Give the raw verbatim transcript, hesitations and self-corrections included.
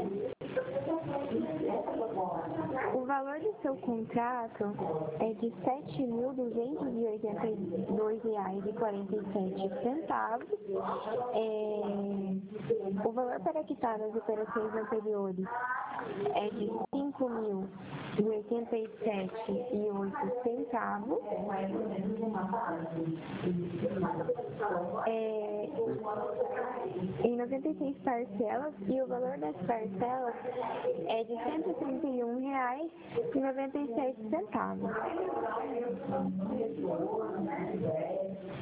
O valor do seu contrato é de sete mil duzentos e oitenta e dois reais e quarenta e sete centavos. É, o valor para quitar as operações anteriores é de cinco mil e oitenta e sete e oito centavos. É, em noventa e seis parcelas, e o valor das parcelas é de cento e trinta e um reais e noventa e sete centavos.